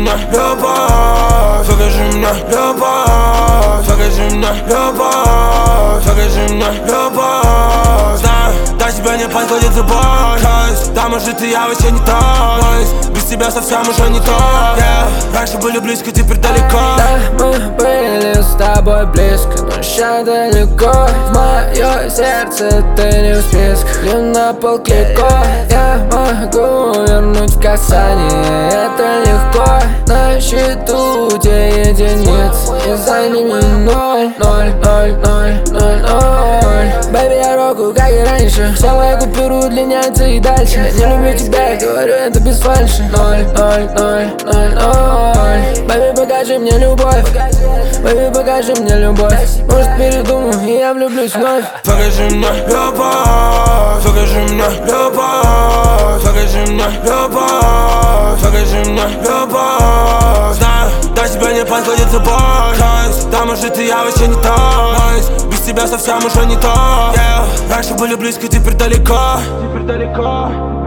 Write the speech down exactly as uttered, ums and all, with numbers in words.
мне любовь, покажи мне любовь, покажи мне любовь, покажи мне любовь. Знаю, до тебя не подходит любовь, да, может и я вообще не тот, без тебя совсем уже не то, yeah. Раньше были близко, теперь далеко. Да, мы были с тобой близко, но ща далеко. В мое сердце ты не в списках, и на полклико я могу вернуть в касание, это легко. На счету у тебя единиц, и за ними ноль, ноль, ноль, ноль, ноль, ноль. Бэйби, я року, как и раньше, вся моя купюра удлиняется и дальше. Не люблю тебя, говорю это без фальши. Ноль, ноль, ноль, ноль, ноль. Бэйби, покажи мне любовь, бэйби, покажи мне любовь. Может передумаю, и я влюблюсь вновь. Покажи мне любовь, покажи мне любовь, покажи мне любовь, покажи мне любовь. Знаю, до тебя не подходит любовь, да, может и я вообще не тот, без тебя совсем уже не то, yeah. Раньше были близко, теперь далеко, теперь далеко.